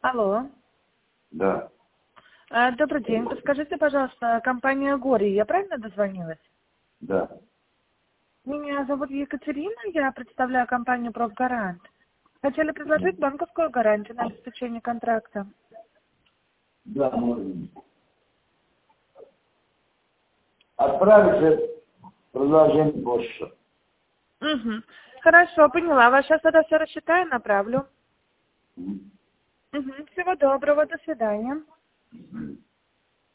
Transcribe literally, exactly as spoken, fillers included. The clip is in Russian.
Алло. Да. А, Добрый день. Подскажите, пожалуйста, компания Гори, я правильно дозвонилась? Да. Меня зовут Екатерина, я представляю компанию «Профгарант». Хотели предложить банковскую гарантию на обеспечение контракта. Да, можно. Отправите предложение позже. Угу. Хорошо, поняла вас. Сейчас тогда все рассчитаю, направлю. Мгм. Угу. Всего доброго, до свидания. Мгм.